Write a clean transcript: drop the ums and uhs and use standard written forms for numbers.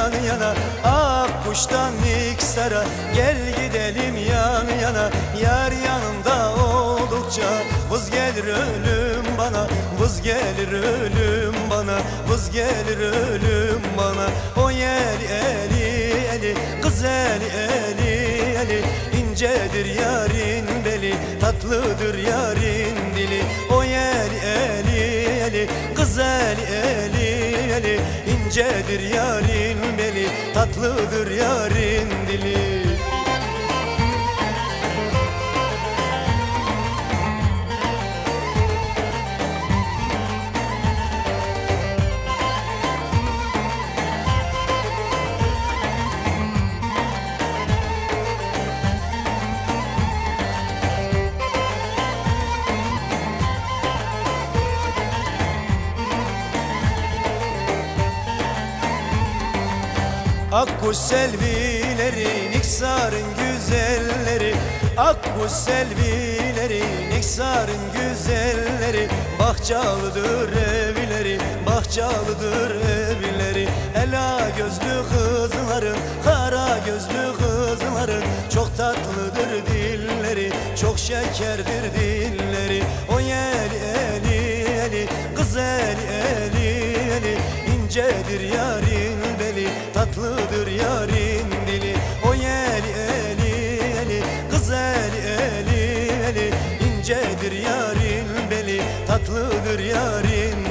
yan yana. Akkuş'tan Niksar'a gel gidelim yan yana. Yar yanımda oldukça vız gelir ölüm bana, vız gelir ölüm bana, vız gelir ölüm bana. O eli eli eli, kız eli eli eli, incedir yarın beli, tatlıdır yarın dili. O eli eli eli, kız eli eli eli, incedir yarın beli, tatlıdır yarın dili. Akkuş selvileri, Niksar'ın güzelleri, Akkuş selvileri, Niksar'ın güzelleri. Bahçalıdır evleri, bahçalıdır evleri. Ela gözlü kızların, kara gözlü kızların. Çok tatlıdır dilleri, çok şekerdir dilleri. O eli eli eli, kız eli eli eli, incedir yarın beli, tatlıdır yarın dili. O eli eli eli, kız eli eli eli, incedir yarın beli, tatlıdır yarın